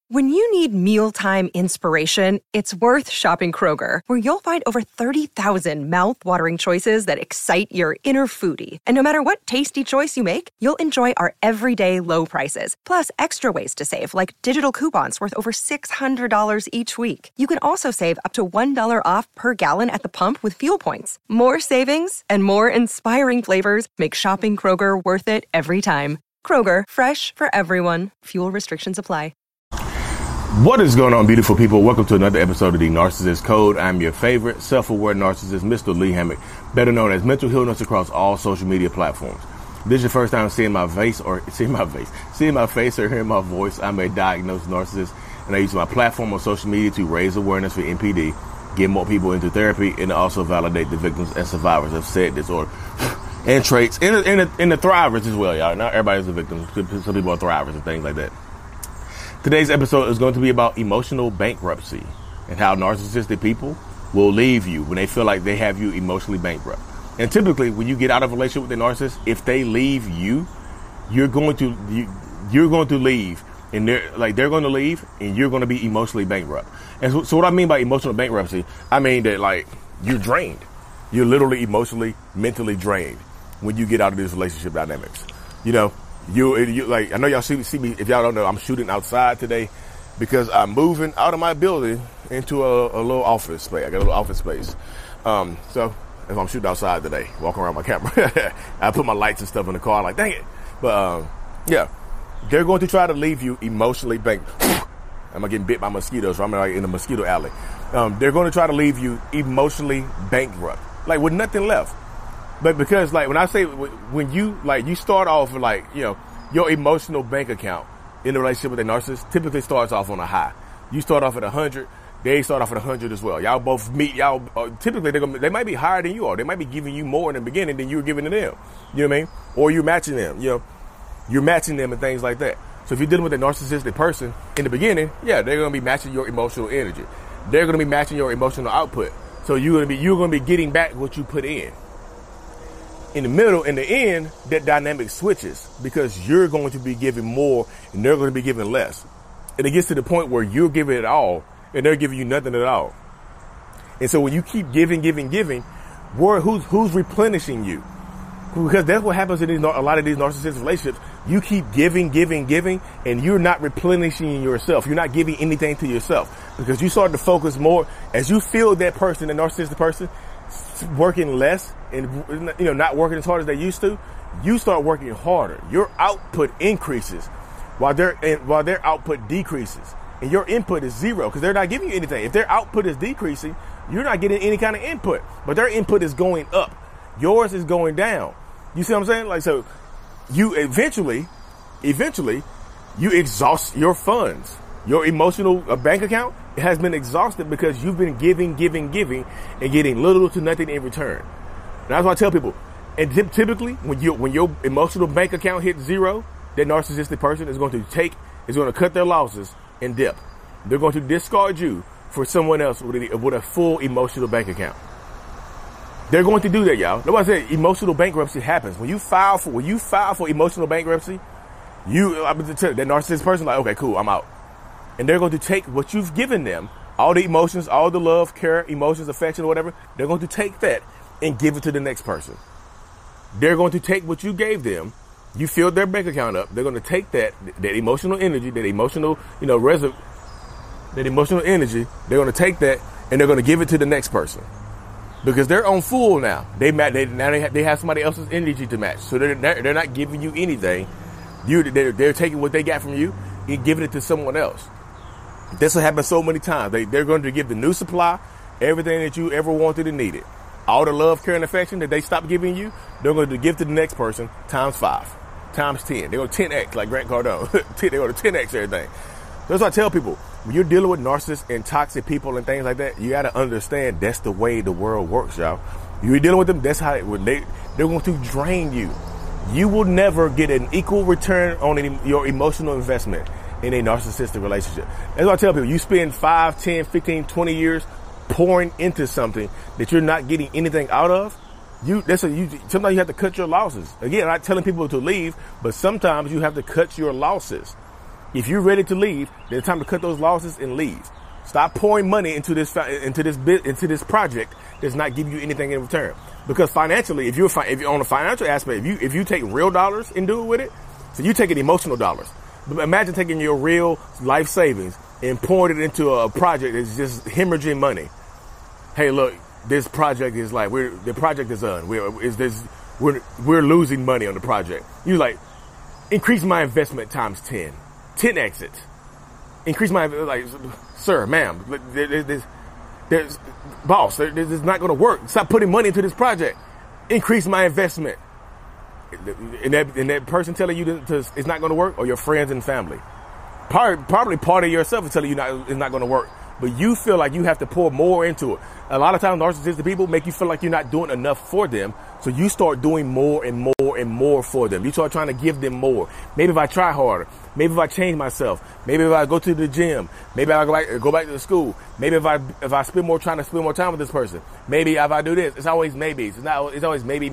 When you need mealtime inspiration, it's worth shopping Kroger, where you'll find over 30,000 mouth-watering choices that excite your inner foodie. And no matter what tasty choice you make, you'll enjoy our everyday low prices, plus extra ways to save, like digital coupons worth over $600 each week. You can also save up to $1 off per gallon at the pump with fuel points. More savings and more inspiring flavors make shopping Kroger worth it every time. Kroger, fresh for everyone. Fuel restrictions apply. What is going on, beautiful people? Welcome to another episode of The Narcissist Code. I'm your favorite self-aware narcissist, Mr. Lee Hammock, better known as Mental Healness across all social media platforms. If this is your first time seeing my face or hearing my voice, I'm a diagnosed narcissist, and I use my platform on social media to raise awareness for NPD, get more people into therapy, and also validate the victims and survivors of said disorder and traits, and the thrivers as well, y'all. Not everybody's a victim. Some people are thrivers and things like that. Today's episode is going to be about emotional bankruptcy and how narcissistic people will leave you when they feel like they have you emotionally bankrupt. And typically, when you get out of a relationship with a narcissist, if they leave you, you're going to leave, and they're going to leave, and you're going to be emotionally bankrupt. And so what I mean by emotional bankruptcy, I mean that like you're drained. You're literally emotionally, mentally drained when you get out of these relationship dynamics. You know. You like, I know y'all see me. If y'all don't know, I'm shooting outside today because I'm moving out of my building into a little office space. I got a little office space. So if I'm shooting outside today, walking around my camera, I put my lights and stuff in the car. I'm like, dang it. But yeah, they're going to try to leave you emotionally bankrupt. I'm getting bit by mosquitoes. So I'm like in a mosquito alley. They're going to try to leave you emotionally bankrupt, like with nothing left. But because, like, when I say, when you start off with, like, you know, your emotional bank account in a relationship with a narcissist typically starts off on a high. You start off at 100, they start off at 100 as well. Y'all both meet, typically they might be higher than you are. They might be giving you more in the beginning than you were giving to them. You know what I mean? Or you're matching them, you know, you're matching them and things like that. So if you're dealing with a narcissistic person in the beginning, yeah, they're going to be matching your emotional energy. They're going to be matching your emotional output. So you're going to be getting back what you put in. In the middle, in the end, that dynamic switches because you're going to be giving more and they're going to be giving less. And it gets to the point where you're giving it all and they're giving you nothing at all. And so when you keep giving, who's replenishing you? Because that's what happens in a lot of these narcissistic relationships. You keep giving, and you're not replenishing yourself. You're not giving anything to yourself because you start to focus more as you feel that person, the narcissistic person, working less and, you know, not working as hard as they used to. You start working harder. Your output increases while their output decreases, and your input is zero because they're not giving you anything. If their output is decreasing, you're not getting any kind of input, but their input is going up. Yours is going down. You see what I'm saying? Like, so you eventually you exhaust your funds. Your emotional bank account has been exhausted because you've been giving, and getting little to nothing in return. And that's why I tell people, and typically when your emotional bank account hits zero, that narcissistic person is going to cut their losses and dip. They're going to discard you for someone else with a full emotional bank account. They're going to do that, y'all. Nobody said emotional bankruptcy happens. When you file for emotional bankruptcy, that narcissistic person, like, okay, cool, I'm out. And they're going to take what you've given them, all the emotions, all the love, care, emotions, affection, or whatever. They're going to take that and give it to the next person. They're going to take what you gave them. You filled their bank account up. They're going to take that emotional energy, that emotional, that emotional energy. They're going to take that and they're going to give it to the next person because they're on full now. They have somebody else's energy to match. So they're not giving you anything. They're taking what they got from you and giving it to someone else. This will happen so many times. They're going to give the new supply everything that you ever wanted and needed. All the love, care, and affection that they stopped giving you, they're going to give to the next person times 5, times 10. They're going to 10x like Grant Cardone. They're going to 10x everything. That's what I tell people. When you're dealing with narcissists and toxic people and things like that, you got to understand that's the way the world works, y'all. You're dealing with them, that's how they're going to drain you. You will never get an equal return on your emotional investment in a narcissistic relationship. That's what I tell people. You spend 5, 10, 15, 20 years pouring into something that you're not getting anything out of. Sometimes you have to cut your losses. Again, I'm not telling people to leave, but sometimes you have to cut your losses. If you're ready to leave, then it's time to cut those losses and leave. Stop pouring money into this project that's not giving you anything in return. Because financially, if you're on a financial aspect, if you take real dollars and do it with it, so you taking emotional dollars. But imagine taking your real life savings and pouring it into a project that's just hemorrhaging money. Hey, look, this project is like the project is done. We're losing money on the project. You like increase my investment times 10 exits. Increase my sir, ma'am, there's boss. This is not going to work. Stop putting money into this project. Increase my investment. And that person telling you it's not going to work, or your friends and family. Probably part of yourself is telling you it's not going to work. But you feel like you have to pour more into it. A lot of times narcissistic people make you feel like you're not doing enough for them. So you start doing more and more and more for them. You start trying to give them more. Maybe if I try harder, maybe if I change myself, maybe if I go to the gym, maybe I go back to the school, maybe if I spend more time with this person, maybe if I do this. It's always maybes. It's always maybe.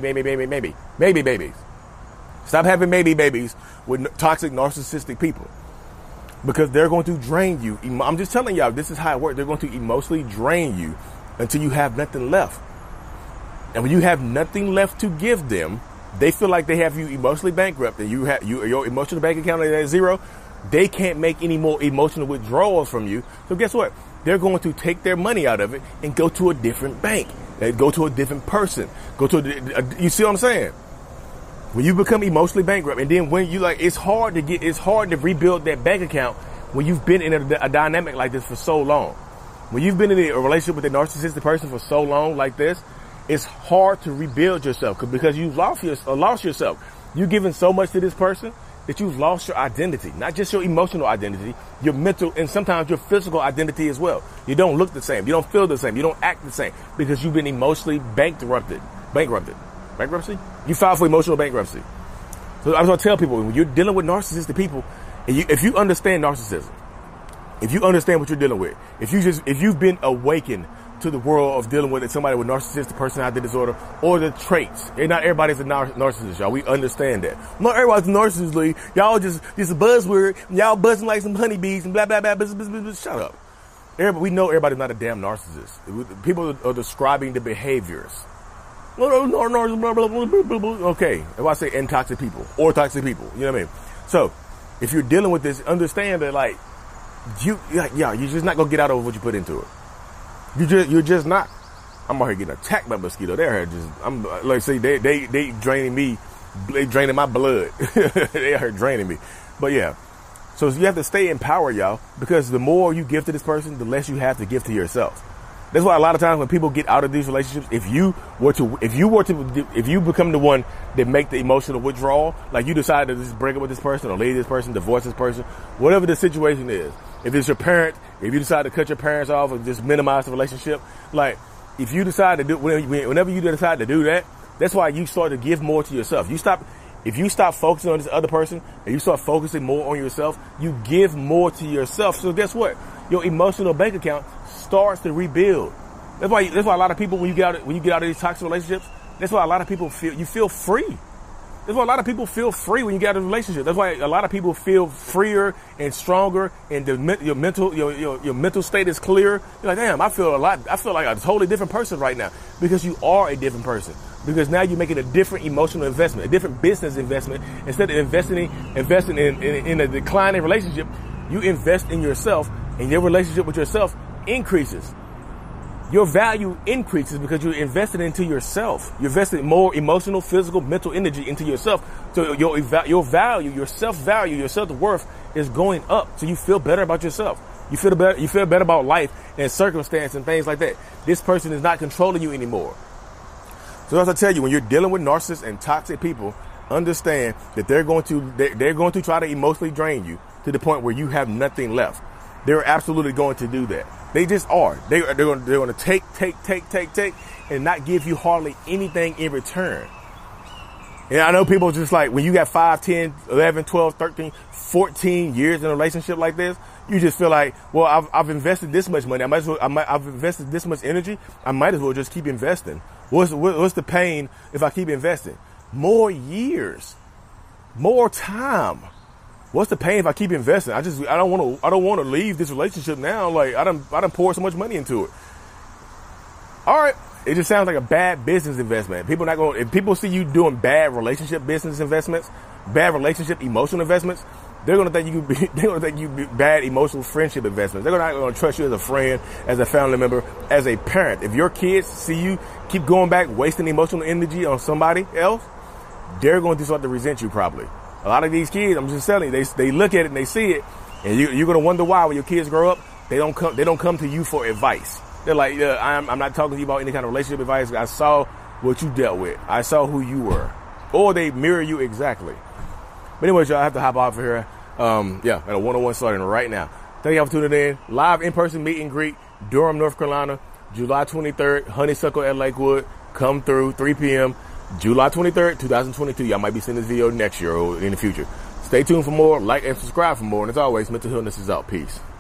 Maybe babies. Stop having maybe babies with toxic narcissistic people. Because they're going to drain you. I'm just telling y'all, this is how it works. They're going to emotionally drain you until you have nothing left. And when you have nothing left to give them, they feel like they have you emotionally bankrupt, and your emotional bank account is at zero. They can't make any more emotional withdrawals from you. So guess what? They're going to take their money out of it and go to a different bank. They go to a different person. You see what I'm saying? When you become emotionally bankrupt, and then when it's hard to rebuild that bank account when you've been in a dynamic like this for so long. When you've been in a relationship with a narcissistic person for so long like this, it's hard to rebuild yourself because you've lost yourself. You've given so much to this person that you've lost your identity, not just your emotional identity, your mental, and sometimes your physical identity as well. You don't look the same. You don't feel the same. You don't act the same because you've been emotionally bankrupted. Bankruptcy? You filed for emotional bankruptcy. So I was going to tell people, when you're dealing with narcissistic people, if you understand narcissism, if you understand what you're dealing with, if you've been awakened to the world of dealing with somebody with narcissistic personality disorder or the traits, and not everybody's a narcissist, y'all. We understand that. Not everybody's a narcissist. Y'all just a buzzword. Y'all buzzing like some honeybees and blah, blah, blah, blah, blah, blah, blah. Shut up. We know everybody's not a damn narcissist. People are describing the behaviors. Okay, if I say toxic people or toxic people, you know what I mean? So, if you're dealing with this, understand that you're just not gonna get out of what you put into it. You're just not. I'm out here getting attacked by mosquito. They're they draining me, they draining my blood. They are draining me. But yeah, so you have to stay in power, y'all, because the more you give to this person, the less you have to give to yourself. That's why a lot of times when people get out of these relationships, if you become the one that make the emotional withdrawal, like you decide to just break up with this person or leave this person, divorce this person, whatever the situation is. If it's your parent, if you decide to cut your parents off or just minimize the relationship, if you decide to do, whenever you decide to do that, that's why you start to give more to yourself. If you stop focusing on this other person and you start focusing more on yourself, you give more to yourself. So guess what? Your emotional bank account starts to rebuild. That's why a lot of people, when you get out of these toxic relationships, that's why a lot of people feel free. That's why a lot of people feel free when you get out of a relationship. That's why a lot of people feel freer and stronger, and your mental state is clear. You're like, damn, I feel like a totally different person right now, because you are a different person. Because now you're making a different emotional investment, a different business investment. Instead of investing in a declining relationship, you invest in yourself, and your relationship with yourself increases. Your value increases because you're invested into yourself. You're investing more emotional, physical, mental energy into yourself. So your value, your self-value, your self-worth is going up. So you feel better about yourself. You feel better about life and circumstance and things like that. This person is not controlling you anymore. So as I tell you, when you're dealing with narcissists and toxic people, understand that they're going to try to emotionally drain you to the point where you have nothing left. They're absolutely going to do that. They just are. They're going to take, and not give you hardly anything in return. And I know people just like, when you got 5, 10, 11, 12, 13, 14 years in a relationship like this, you just feel like, well, I've invested this much money. I've invested this much energy. I might as well just keep investing. What's the pain if I keep investing? More years, more time. what's the pain if I keep investing? I don't want to leave this relationship now. Like I done poured so much money into it. All right. It just sounds like a bad business investment. If people see you doing bad relationship business investments, bad relationship emotional investments, they're gonna think you be bad emotional friendship investments. They're not gonna trust you as a friend, as a family member, as a parent. If your kids see you keep going back, wasting emotional energy on somebody else, they're going to start to resent you probably. A lot of these kids, I'm just telling you, they look at it and they see it, and you're gonna wonder why when your kids grow up, they don't come to you for advice. They're like, I'm not talking to you about any kind of relationship advice. I saw what you dealt with. I saw who you were. Or they mirror you exactly. But anyway, y'all, I have to hop off of here. At a one-on-one starting right now. Thank y'all for tuning in. Live in-person meet and greet, Durham, North Carolina, July 23rd, Honeysuckle at Lakewood. Come through, 3 p.m., July 23rd, 2022. Y'all might be seeing this video next year or in the future. Stay tuned for more. Like and subscribe for more. And as always, Mental Healness is out. Peace.